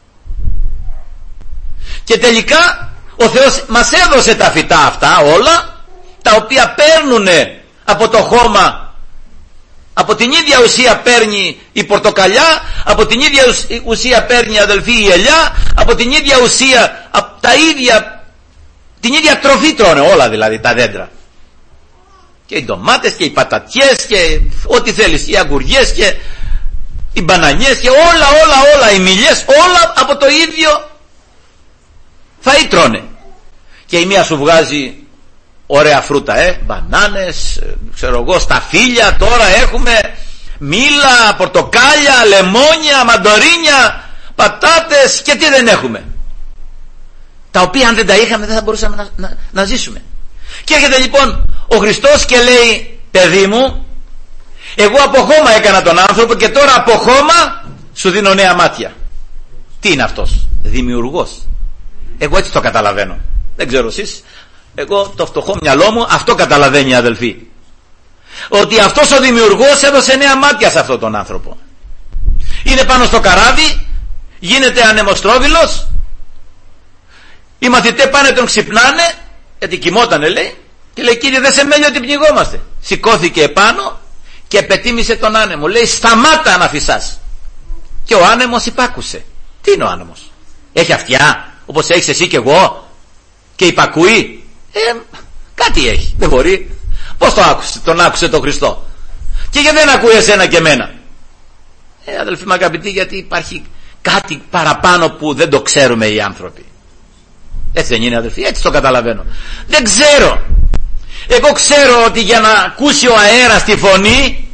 Speaker 1: Και τελικά ο Θεός μας έδωσε τα φυτά αυτά όλα, τα οποία παίρνουν από το χώμα. Από την ίδια ουσία παίρνει η πορτοκαλιά, από την ίδια ουσία παίρνει, αδελφοί, η ελιά, από την ίδια ουσία, την ίδια τροφή τρώνε όλα, δηλαδή τα δέντρα. Και οι ντομάτες και οι πατατιές και ό,τι θέλεις, οι αγκουριές και οι μπανανιές και όλα, οι μιλιές, όλα από το ίδιο φαΐ τρώνε. Και η μία σου βγάζει ωραία φρούτα, μπανάνες, ξέρω εγώ, σταφύλια, τώρα έχουμε μήλα, πορτοκάλια, λεμόνια, μαντορίνια, πατάτες και τι δεν έχουμε, τα οποία αν δεν τα είχαμε δεν θα μπορούσαμε να ζήσουμε. Και έρχεται λοιπόν ο Χριστός και λέει, παιδί μου, εγώ από χώμα έκανα τον άνθρωπο και τώρα από χώμα σου δίνω νέα μάτια. Τι είναι αυτός? Δημιουργός. Εγώ έτσι το καταλαβαίνω. Δεν ξέρω εσείς. Εγώ το φτωχό μυαλό μου αυτό καταλαβαίνει, αδελφοί. Ότι αυτός ο δημιουργός έδωσε νέα μάτια σε αυτόν τον άνθρωπο. Είναι πάνω στο καράβι, γίνεται ανεμοστρόβιλος, οι μαθητές πάνε τον ξυπνάνε, γιατί κοιμότανε λέει, και λέει, κύριε δεν σε μέλει ότι πνιγόμαστε. Σηκώθηκε επάνω και επετίμησε τον άνεμο. Λέει, σταμάτα να φυσάς. Και ο άνεμος υπάκουσε. Τι είναι ο άνεμος? Έχει αυτιά όπως έχεις εσύ και εγώ και υπακούει? Κάτι έχει. Δεν μπορεί. Πώς τον άκουσε τον Χριστό? Και γιατί δεν ακούει εσένα και εμένα? Αδελφοί μου αγαπητοί, γιατί υπάρχει κάτι παραπάνω που δεν το ξέρουμε οι άνθρωποι. Έτσι δεν είναι, αδελφοί? Έτσι το καταλαβαίνω. Δεν ξέρω. Εγώ ξέρω ότι για να ακούσει ο αέρας τη φωνή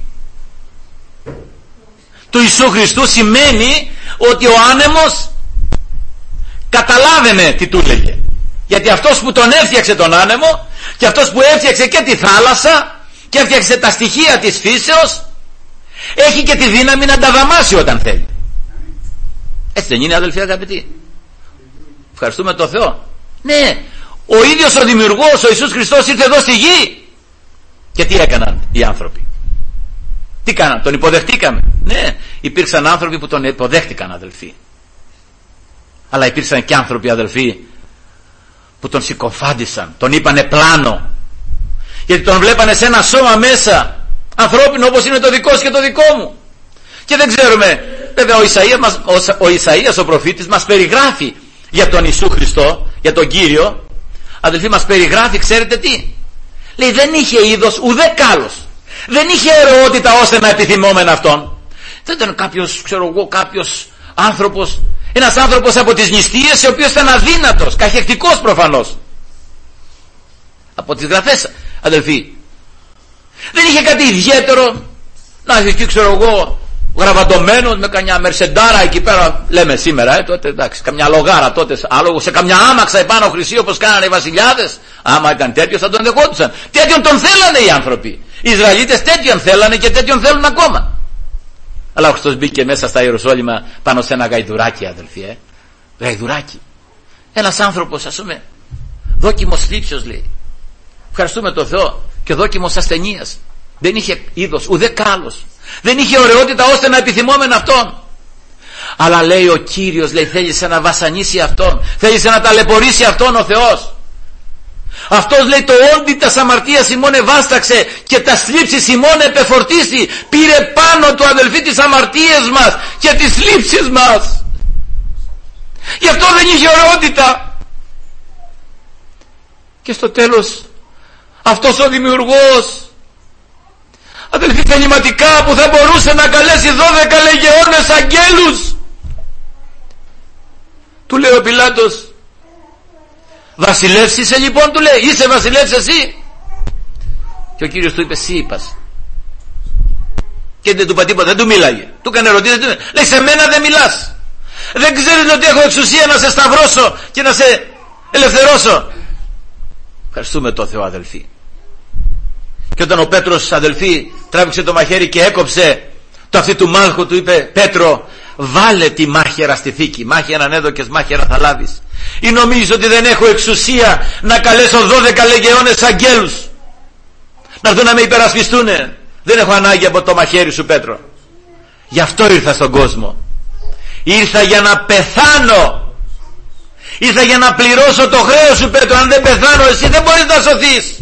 Speaker 1: του Ιησού Χριστού σημαίνει ότι ο άνεμος καταλάβαινε τι του έλεγε. Γιατί αυτός που τον έφτιαξε τον άνεμο και αυτός που έφτιαξε και τη θάλασσα και έφτιαξε τα στοιχεία της φύσεως έχει και τη δύναμη να τα δαμάσει όταν θέλει. Έτσι δεν είναι, αδελφοί αγαπητοί? Ευχαριστούμε τον Θεό. Ναι, ο ίδιος ο δημιουργός, ο Ιησούς Χριστός ήρθε εδώ στη γη. Και τι έκαναν οι άνθρωποι? Τι κάναν? Τον υποδεχτήκαμε? Ναι, υπήρξαν άνθρωποι που τον υποδέχτηκαν, αδελφοί. Αλλά υπήρξαν και άνθρωποι, αδελφοί, που τον συκοφάντησαν, τον είπανε πλάνο, γιατί τον βλέπανε σε ένα σώμα μέσα ανθρώπινο όπως είναι το δικό σου και το δικό μου. Και δεν ξέρουμε, βέβαια ο Ισαΐας ο προφήτης μας περιγράφει για τον Ιησού Χριστό, για τον Κύριο, αδελφοί, μας περιγράφει, ξέρετε τι? Λέει, δεν είχε είδος ουδέ κάλος, δεν είχε αιρεότητα ώστε να επιθυμόμεν αυτόν. Δεν ήταν κάποιος, ξέρω εγώ, κάποιος άνθρωπος, ένας άνθρωπος από τις νηστείες, ο οποίος ήταν αδύνατος, καχεκτικός προφανώς. Από τις γραφές, αδελφοί, δεν είχε κάτι ιδιαίτερο, να έχει, ξέρω εγώ, γραβατωμένος με καμιά μερσεντάρα εκεί πέρα, λέμε σήμερα, τότε εντάξει, καμιά λογάρα τότε, άλογο σε καμιά άμαξα επάνω χρυσή όπως κάνανε οι βασιλιάδες. Άμα ήταν τέτοιος θα τον δεχόντουσαν. Τέτοιον τον θέλανε οι άνθρωποι. Οι Ισραηλίτες τέτοιον θέλανε και τέτοιον θέλουν ακόμα. Αλλά ο Χριστός μπήκε μέσα στα Ιεροσόλυμα πάνω σε ένα γαϊδουράκι, αδελφοί, γαϊδουράκι. Ένας άνθρωπος, ας πούμε, δόκιμος θλίψεως, λέει. Ευχαριστούμε τον Θεό, και δόκιμος ασθενείας. Δεν είχε είδος, ουδέ κάλος. Δεν είχε ωραιότητα ώστε να επιθυμόμεν αυτόν. Αλλά λέει ο Κύριος, λέει, θέλησε να βασανίσει αυτόν, θέλησε να ταλαιπωρήσει αυτόν ο Θεός. Αυτός, λέει, το όντι τας αμαρτίας ημών ευάσταξε και τα θλίψεις ημών επεφορτήσει. Πήρε πάνω του, αδελφοί, τις αμαρτίες μας και τις θλίψεις μας. Γι' αυτό δεν είχε ωραιότητα. Και στο τέλος αυτός ο δημιουργός, αδελφοί, θεληματικά, που θα μπορούσε να καλέσει 12 λεγεώνες αγγέλους, του λέει ο Πιλάτος, βασιλεύς είσαι λοιπόν, του λέει, είσαι βασιλεύς εσύ? Και ο Κύριος του είπε, εσύ είπας. Και δεν του είπα τίποτα, δεν του μίλαγε. Του έκανε ερωτήσεις, λέει, σε μένα δεν μιλάς? Δεν ξέρεις ότι έχω εξουσία να σε σταυρώσω και να σε ελευθερώσω? Ευχαριστούμε το Θεό, αδελφοί. Και όταν ο Πέτρος, αδελφοί, τράβηξε το μαχαίρι και έκοψε το αυτί του μάλχου, του είπε, Πέτρο, βάλε τη μάχαιρα στη θήκη. Μάχαιρα ανέδωκες, μάχαιρα θα λάβεις. Ή νομίζεις ότι δεν έχω εξουσία να καλέσω 12 λεγεώνες αγγέλους να έρθουν να με υπερασπιστούνε? Δεν έχω ανάγκη από το μαχαίρι σου, Πέτρο. Γι' αυτό ήρθα στον κόσμο. Ήρθα για να πεθάνω. Ήρθα για να πληρώσω το χρέος σου, Πέτρο. Αν δεν πεθάνω, εσύ δεν μπορείς να σωθείς.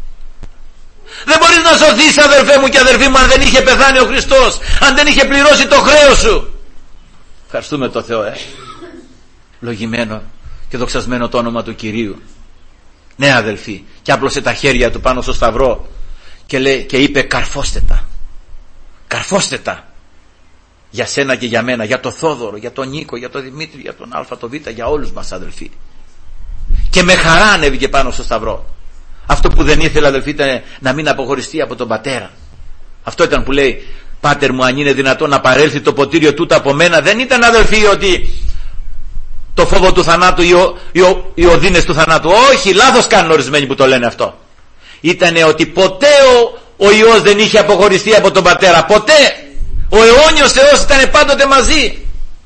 Speaker 1: Δεν μπορείς να σωθείς, αδερφέ μου και αδερφή μου, αν δεν είχε πεθάνει ο Χριστός, αν δεν είχε πληρώσει το χρέος σου. Ευχαριστούμε το Θεό, Λογημένο και δοξασμένο το όνομα του Κυρίου. Ναι, αδελφοί, και άπλωσε τα χέρια του πάνω στο σταυρό και είπε, καρφώστε τα. Καρφώστε τα. Για σένα και για μένα, για τον Θόδωρο, για τον Νίκο, για τον Δημήτρη, για τον Α, τον Β, για όλους μας, αδελφοί. Και με χαρά ανέβηκε πάνω στο σταυρό. Αυτό που δεν ήθελε, αδελφοί, ήταν να μην αποχωριστεί από τον πατέρα. Αυτό ήταν που λέει, Πάτερ μου, αν είναι δυνατόν να παρέλθει το ποτήριο τούτο από μένα. Δεν ήταν, αδελφοί, ότι το φόβο του θανάτου οι οδύνες του θανάτου. Όχι, λάθος κάνουν ορισμένοι που το λένε αυτό. Ήτανε ότι ποτέ ο Υιός δεν είχε αποχωριστεί από τον πατέρα. Ποτέ. Ο αιώνιος Θεός ήταν πάντοτε μαζί.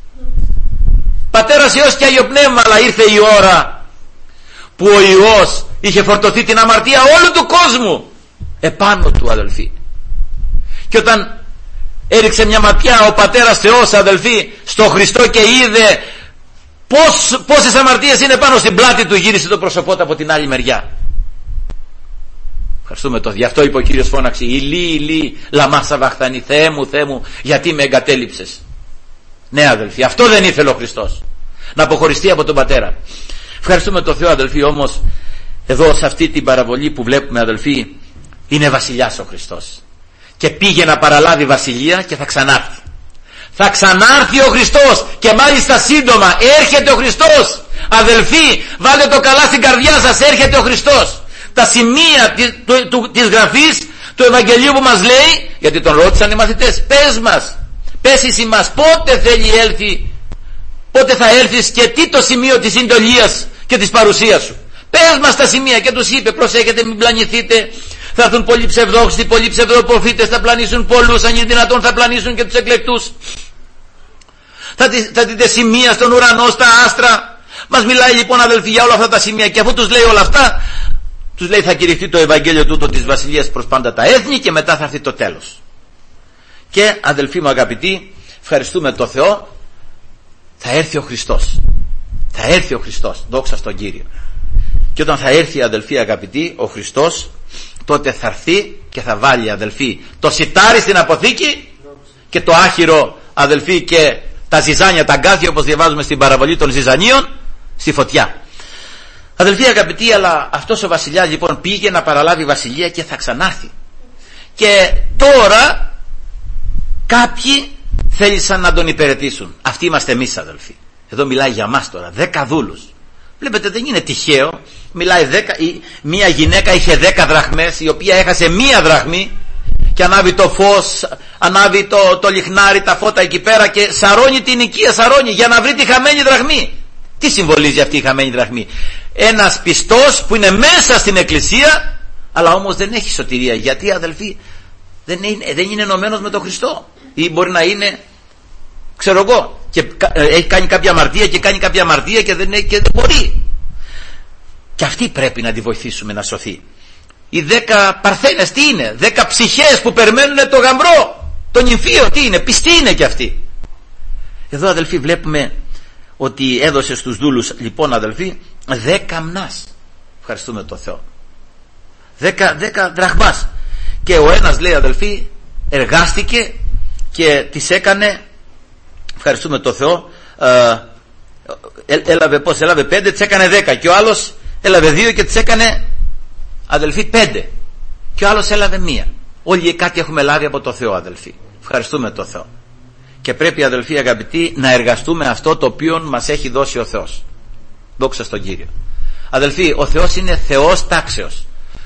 Speaker 1: Πατέρας, Υιός και Άγιο Πνεύμα. Αλλά ήρθε η ώρα που ο Υιός είχε φορτωθεί την αμαρτία όλου του κόσμου επάνω του, αδελφοί. Και όταν έριξε μια ματιά ο Πατέρας Θεός, αδελφοί, στο Χριστό και είδε πόσες αμαρτίες είναι πάνω στην πλάτη του, γύρισε το πρόσωπό του από την άλλη μεριά. Ευχαριστούμε το. Γι' αυτό είπε ο Κύριος, φώναξε, Ηλί, λαμά σαβαχθανή, Θεέ μου, γιατί με εγκατέλειψες? Ναι, αδελφοί, αυτό δεν ήθελε ο Χριστός, να αποχωριστεί από τον Πατέρα. Ευχαριστούμε το Θεό, αδελφοί. Όμως εδώ σε αυτή την παραβολή που βλέπουμε, αδελφοί, είναι βασιλιάς ο Χριστός και πήγε να παραλάβει βασιλεία και θα ξανάρθει. Θα ξανάρθει ο Χριστός και μάλιστα σύντομα. Έρχεται ο Χριστός, αδελφοί, βάλτε το καλά στην καρδιά σας, έρχεται ο Χριστός. Τα σημεία της γραφής του Ευαγγελίου που μας λέει, γιατί τον ρώτησαν οι μαθητές, πες εις ημάς πότε θέλει έλθει, πότε θα έρθεις και τι το σημείο της συντολίας και της παρουσίας σου? Πες μας τα σημεία. Και τους είπε, προσέχετε, μην πλανηθείτε, θα έρθουν πολλοί ψευδόχρηστοι, πολλοί ψευδοπροφήτες, θα πλανήσουν πολλούς, αν είναι δυνατόν θα πλανήσουν και τους εκλεκτούς. Θα δείτε σημεία στον ουρανό, στα άστρα. Μας μιλάει λοιπόν, αδελφοί, για όλα αυτά τα σημεία, και αφού τους λέει όλα αυτά, τους λέει, θα κηρυχθεί το Ευαγγέλιο τούτο της Βασιλείας προς πάντα τα έθνη και μετά θα έρθει το τέλος. Και, αδελφοί μου αγαπητοί, ευχαριστούμε το Θεό, θα έρθει ο Χριστός. Θα έρθει ο Χριστός, δόξα στον Κύριο. Και όταν θα έρθει, αδελφοί αγαπητοί, ο Χριστός, τότε θα έρθει και θα βάλει, αδελφοί, το σιτάρι στην αποθήκη και το άχυρο, αδελφοί, και τα ζυζάνια, τα γκάθια, όπως διαβάζουμε στην παραβολή των ζυζανίων, στη φωτιά. Αδελφοί αγαπητοί, αλλά αυτός ο βασιλιάς λοιπόν πήγε να παραλάβει βασιλεία και θα ξανάρθει. Και τώρα κάποιοι θέλησαν να τον υπηρετήσουν. Αυτοί είμαστε εμείς, αδελφοί. Εδώ μιλάει για μας τώρα, 10 δούλους. Βλέπετε, δεν είναι τυχαίο. Μιλάει 10, μία γυναίκα είχε 10 δραχμές, η οποία έχασε μία δραχμή και ανάβει το φως, ανάβει το λιχνάρι, τα φώτα εκεί πέρα και σαρώνει την οικία, σαρώνει για να βρει τη χαμένη δραχμή. Τι συμβολίζει αυτή η χαμένη δραχμή? Ένας πιστός που είναι μέσα στην εκκλησία, αλλά όμως δεν έχει σωτηρία. Γιατί, αδελφοί, δεν είναι ενωμένος με τον Χριστό. Ή μπορεί να είναι, ξέρω εγώ, και έχει κάνει κάποια αμαρτία και κάνει κάποια αμαρτία και δεν μπορεί. Και αυτή πρέπει να τη βοηθήσουμε να σωθεί. Οι 10 παρθένες τι είναι? 10 ψυχές που περιμένουν το γαμπρό, το νυμφίο. Τι είναι? Πιστοί είναι κι αυτοί. Εδώ αδελφοί βλέπουμε ότι έδωσε στους δούλους, λοιπόν αδελφοί, 10 μνάς. Ευχαριστούμε τον Θεό. 10 δραχμάς. Και ο ένας, λέει αδελφοί, εργάστηκε και τις έκανε, ευχαριστούμε τον Θεό, έλαβε 5, τις έκανε 10. Και ο άλλος έλαβε 2 και τις έκανε, αδελφοί, 5. Και ο άλλος έλαβε 1. Όλοι κάτι έχουμε λάβει από το Θεό, αδελφοί. Ευχαριστούμε τον Θεό. Και πρέπει, αδελφοί αγαπητοί, να εργαστούμε αυτό το οποίο μας έχει δώσει ο Θεός. Δόξα στον Κύριο. Αδελφοί, ο Θεός είναι Θεός τάξεως.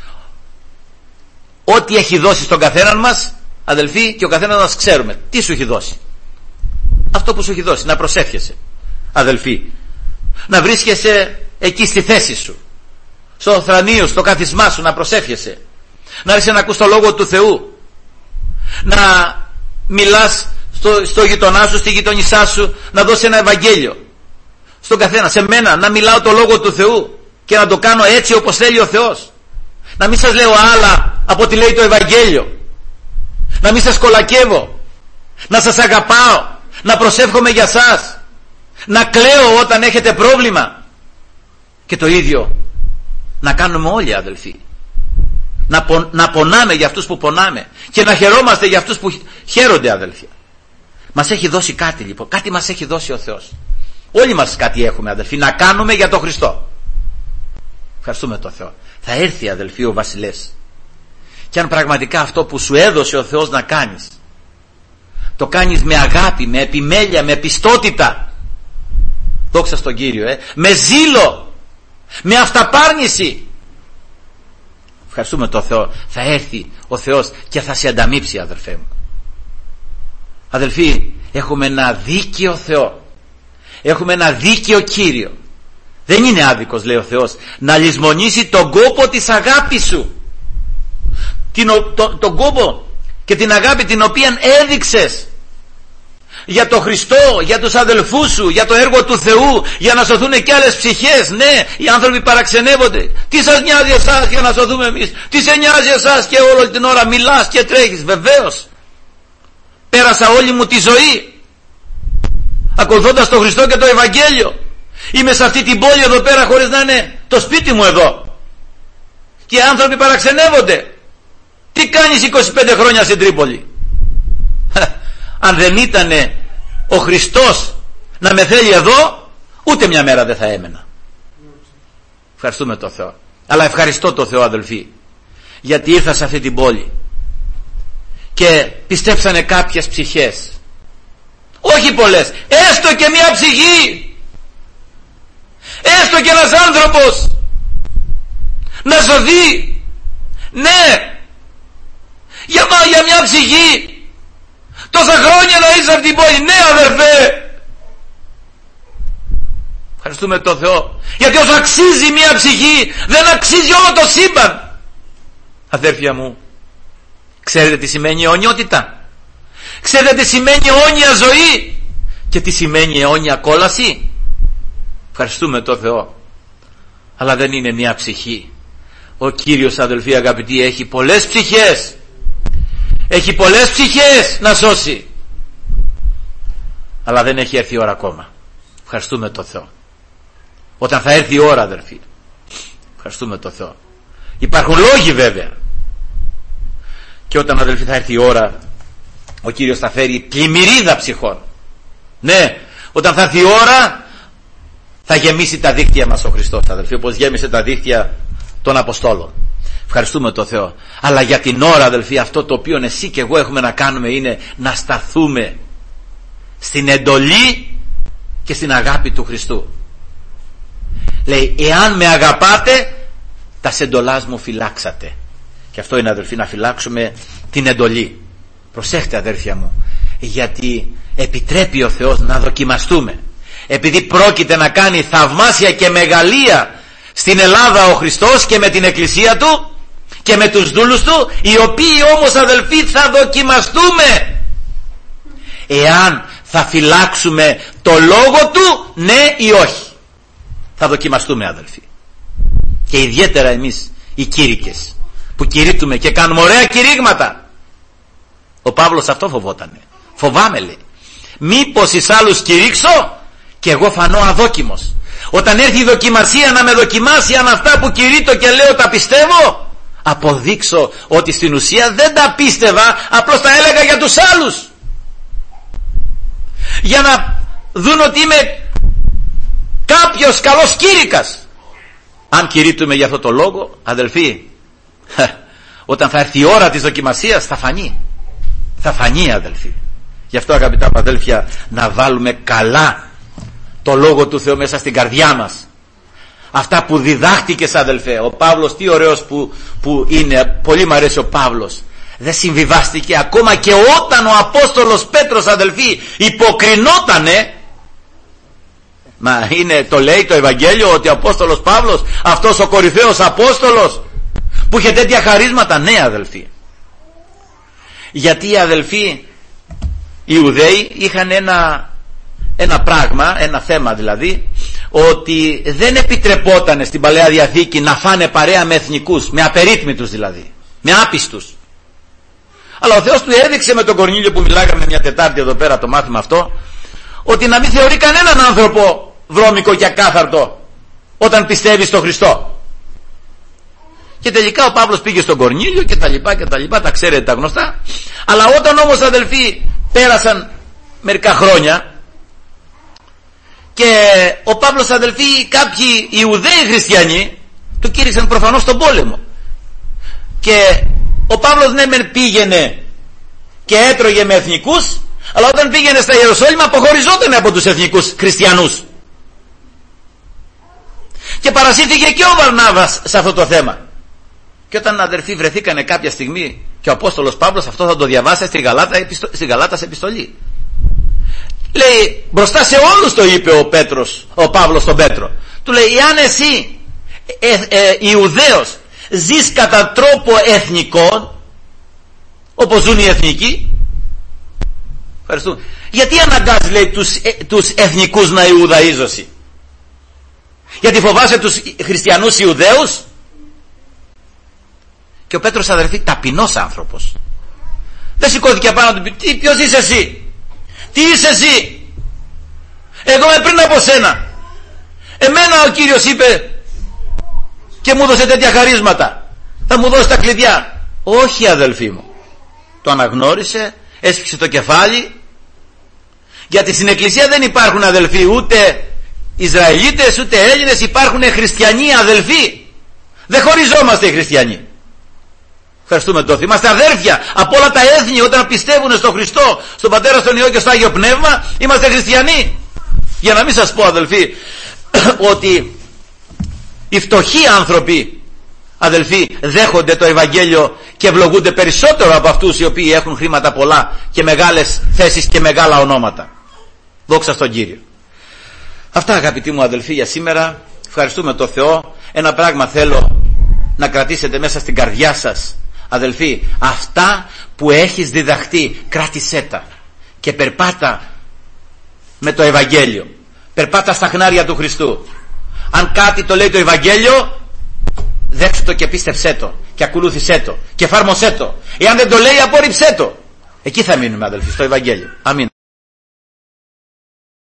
Speaker 1: Ό,τι έχει δώσει στον καθέναν μας, αδελφοί, και ο καθένας μας ξέρουμε τι σου έχει δώσει. Αυτό που σου έχει δώσει, να προσεύχεσαι, αδελφοί, να βρίσκεσαι εκεί στη θέση σου, στο θρανείο, στο κάθισμά σου, να προσεύχεσαι, να έρθεις να ακούς το Λόγο του Θεού, να μιλάς στο γειτονά σου, στη γειτονισά σου, να δώσει ένα Ευαγγέλιο στον καθένα. Σε μένα να μιλάω το Λόγο του Θεού και να το κάνω έτσι όπως θέλει ο Θεός. Να μην σας λέω άλλα από ό,τι λέει το Ευαγγέλιο. Να μην σας κολακεύω. Να σας αγαπάω. Να προσεύχομαι για σας. Να κλαίω όταν έχετε πρόβλημα. Και το ίδιο να κάνουμε όλοι, αδελφοί. Να πονάμε για αυτούς που πονάμε και να χαιρόμαστε για αυτούς που χαίρονται, αδελφοί. Μας έχει δώσει κάτι, λοιπόν. Κάτι μας έχει δώσει ο Θεός. Όλοι μας κάτι έχουμε, αδελφοί, να κάνουμε για τον Χριστό. Ευχαριστούμε τον Θεό. Θα έρθει, αδελφοί, ο Βασιλεύς. Και αν πραγματικά αυτό που σου έδωσε ο Θεός να κάνεις, το κάνεις με αγάπη, με επιμέλεια, με πιστότητα, δόξα στον Κύριο, με ζήλο, με αυταπάρνηση, ευχαριστούμε τον Θεό, θα έρθει ο Θεός και θα σε ανταμείψει, αδελφέ μου. Αδελφοί, έχουμε ένα δίκαιο Θεό. Έχουμε ένα δίκαιο Κύριο. Δεν είναι άδικος, λέει ο Θεός, να λησμονήσει τον κόπο της αγάπης σου. Τον κόπο και την αγάπη την οποία έδειξες για τον Χριστό, για τους αδελφούς σου, για το έργο του Θεού, για να σωθούν και άλλες ψυχές. Ναι, οι άνθρωποι παραξενεύονται. Τι σας νοιάζει εσάς για να σωθούμε εμείς? Τι σε νοιάζει εσάς και όλη την ώρα μιλάς και τρέχεις? Βεβαίως, πέρασα όλη μου τη ζωή ακολουθώντας τον Χριστό και το Ευαγγέλιο. Είμαι σε αυτή την πόλη εδώ πέρα χωρίς να είναι το σπίτι μου εδώ. Και οι άνθρωποι παραξενεύονται. Τι κάνεις 25 χρόνια στην Τρίπολη? Αν δεν ήταν ο Χριστός να με θέλει εδώ, ούτε μια μέρα δεν θα έμενα. Ευχαριστούμε τον Θεό. Αλλά ευχαριστώ τον Θεό, αδελφοί, γιατί ήρθα σε αυτή την πόλη και πιστέψανε κάποιες ψυχές. Όχι πολλές, έστω και μια ψυχή, έστω και ένας άνθρωπος να σωθεί. Ναι, για μια ψυχή. Τόσα χρόνια να είσαι από την πόλη. Ναι, αδερφέ, ευχαριστούμε τον Θεό, γιατί όσο αξίζει μια ψυχή, δεν αξίζει όλο το σύμπαν. Αδέρφια μου, ξέρετε τι σημαίνει αιωνιότητα? Ξέρετε τι σημαίνει αιώνια ζωή και τι σημαίνει αιώνια κόλαση? Ευχαριστούμε τον Θεό. Αλλά δεν είναι μια ψυχή. Ο Κύριος, αδελφοί αγαπητοί, έχει πολλές ψυχές. Έχει πολλές ψυχές να σώσει. Αλλά δεν έχει έρθει η ώρα ακόμα. Ευχαριστούμε τον Θεό. Όταν θα έρθει η ώρα, αδελφοί, ευχαριστούμε τον Θεό. Υπάρχουν λόγοι βέβαια. Και όταν, αδελφοί, θα έρθει η ώρα, ο Κύριος θα φέρει πλημμυρίδα ψυχών. Ναι, όταν θα έρθει η ώρα, θα γεμίσει τα δίκτυα μας ο Χριστός, αδελφοί, όπως γέμισε τα δίκτυα των Αποστόλων. Ευχαριστούμε τον Θεό. Αλλά για την ώρα, αδελφοί, αυτό το οποίο εσύ και εγώ έχουμε να κάνουμε είναι να σταθούμε στην εντολή και στην αγάπη του Χριστού. Λέει, εάν με αγαπάτε, τα εντολάς μου φυλάξατε. Και αυτό είναι, αδελφοί, να φυλάξουμε την εντολή. Προσέχτε, αδέρφια μου, γιατί επιτρέπει ο Θεός να δοκιμαστούμε. Επειδή πρόκειται να κάνει θαυμάσια και μεγαλεία στην Ελλάδα ο Χριστός και με την Εκκλησία Του και με τους δούλους Του, οι οποίοι όμως, αδελφοί, θα δοκιμαστούμε εάν θα φυλάξουμε το Λόγο Του, ναι ή όχι. Θα δοκιμαστούμε, αδελφοί, και ιδιαίτερα εμείς οι κήρυκες. που κηρύττουμε και κάνουμε ωραία κηρύγματα. Ο Παύλος αυτό φοβότανε. Φοβάμαι, λέει, μήπως εις άλλους κηρύξω και εγώ φανώ αδόκιμος. Όταν έρθει η δοκιμασία να με δοκιμάσει αν αυτά που κηρύττω και λέω τα πιστεύω, αποδείξω ότι στην ουσία δεν τα πίστευα, απλώς τα έλεγα για τους άλλους, για να δουν ότι είμαι κάποιος καλός κήρυκας. Αν κηρύττουμε για αυτό το λόγο, αδελφοί, όταν θα έρθει η ώρα της δοκιμασίας θα φανεί. Θα φανεί, αδελφοί. Γι' αυτό, αγαπητά αδέλφια, να βάλουμε καλά το Λόγο του Θεού μέσα στην καρδιά μας. Αυτά που διδάχτηκες, αδελφέ. Ο Παύλος, τι ωραίος που είναι. Πολύ μου αρέσει ο Παύλος. Δεν συμβιβάστηκε ακόμα και όταν ο Απόστολος Πέτρος, αδελφοί, υποκρινότανε. Μα είναι, το λέει το Ευαγγέλιο ότι ο Απόστολος Παύλος, αυτός ο κορυφαίος Απόστολος που είχε τέτοια χαρίσματα. Ναι, αδελφοί. Γιατί οι αδελφοί, οι Ιουδαίοι, είχαν ένα πράγμα, ένα θέμα δηλαδή, ότι δεν επιτρεπόταν στην Παλαιά Διαθήκη να φάνε παρέα με εθνικούς, με απερίτμητους δηλαδή, με άπιστους. Αλλά ο Θεός του έδειξε με τον Κορνήλιο που μιλάγαμε μια Τετάρτη εδώ πέρα το μάθημα αυτό, ότι να μην θεωρεί κανέναν άνθρωπο βρώμικο και ακάθαρτο όταν πιστεύει στον Χριστό. Και τελικά ο Παύλος πήγε στον Κορνήλιο και τα λοιπά, τα ξέρετε τα γνωστά. Αλλά όταν όμως, αδελφοί, πέρασαν μερικά χρόνια και ο Παύλος, αδελφοί, κάποιοι Ιουδαίοι χριστιανοί του κήρυξαν προφανώς στον πόλεμο, και ο Παύλος ναι μεν πήγαινε και έτρωγε με εθνικούς, αλλά όταν πήγαινε στα Ιεροσόλυμα αποχωριζόταν από τους εθνικούς χριστιανούς. Και παρασύρθηκε και ο Βαρνάβας σε αυτό το θέμα. Και όταν, αδερφοί, βρεθήκανε κάποια στιγμή και ο Απόστολος Παύλος, αυτό θα το διαβάσει στη Γαλάτας επιστολή, λέει, μπροστά σε όλους το είπε ο Παύλος στον Πέτρο, του λέει, εάν εσύ Ιουδαίος ζεις κατά τρόπο εθνικό, όπως ζουν οι εθνικοί, ευχαριστούμε, γιατί αναγκάζει, λέει, τους εθνικούς να Ιουδαΐζωσι? Γιατί φοβάσαι τους χριστιανούς Ιουδαίους? Και ο Πέτρος, αδερφοί, ταπεινός άνθρωπος, δεν σηκώθηκε απάνω να του πει, ποιος είσαι εσύ? Τι είσαι εσύ? Εγώ είμαι πριν από σένα. Εμένα ο Κύριος είπε και μου έδωσε τέτοια χαρίσματα, θα μου δώσει τα κλειδιά. Όχι, αδελφοί μου. Το αναγνώρισε, έσφιξε το κεφάλι, γιατί στην Εκκλησία δεν υπάρχουν, αδελφοί, ούτε Ισραηλίτες ούτε Έλληνες, υπάρχουν χριστιανοί, αδελφοί. Δεν χωριζόμαστε οι χριστιανοί. Ευχαριστούμε το Θεό. Είμαστε αδέρφια από όλα τα έθνη. Όταν πιστεύουν στον Χριστό, στον Πατέρα, στον Υιό και στο Άγιο Πνεύμα, είμαστε χριστιανοί. Για να μην σας πω, αδελφοί, ότι οι φτωχοί άνθρωποι, αδελφοί, δέχονται το Ευαγγέλιο και ευλογούνται περισσότερο από αυτούς οι οποίοι έχουν χρήματα πολλά και μεγάλες θέσεις και μεγάλα ονόματα. Δόξα στον Κύριο. Αυτά, αγαπητοί μου αδελφοί, για σήμερα. Ευχαριστούμε το Θεό. Ένα πράγμα θέλω να κρατήσετε μέσα στην καρδιά σας, αδελφοί. Αυτά που έχεις διδαχτεί, κράτησέ τα και περπάτα με το Ευαγγέλιο. Περπάτα στα χνάρια του Χριστού. Αν κάτι το λέει το Ευαγγέλιο, δέξου το και πίστευσέ το και ακολούθησέ το και εφάρμοσέ το. Εάν δεν το λέει, απόρριψέ το. Εκεί θα μείνουμε, αδελφοί, στο Ευαγγέλιο. Αμήν.